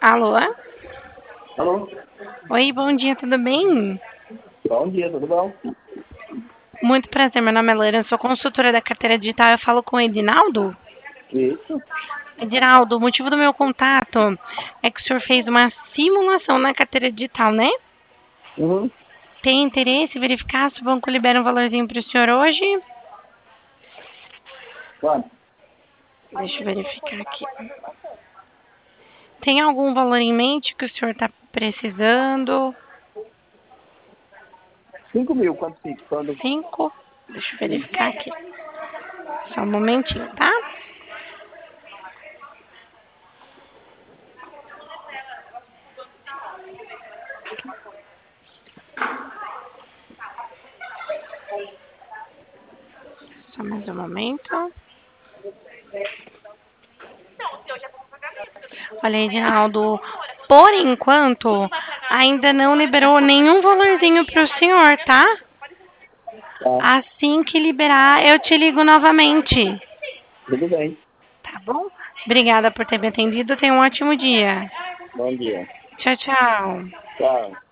Alô? Alô? Oi, bom dia, tudo bem? Bom dia, tudo bom? Muito prazer, meu nome é Loira, eu sou consultora da carteira digital, eu falo com o Edinaldo? Isso? Edinaldo, o motivo do meu contato é que o senhor fez uma simulação na carteira digital, né? Uhum. Tem interesse em verificar se o banco libera um valorzinho para o senhor hoje? Quanto? Deixa eu verificar aqui. Tem algum valor em mente que o senhor está precisando? 5 mil, quanto fica? Quando... 5? Deixa eu verificar aqui. Só um momentinho, tá? Só mais um momento. Olha, Edinaldo, por enquanto, ainda não liberou nenhum valorzinho para o senhor, tá? Tá, Assim que liberar, eu te ligo novamente. tudo bem. Tá bom? Obrigada por ter me atendido. Tenha um ótimo dia. Bom dia. Tchau, tchau. Tchau.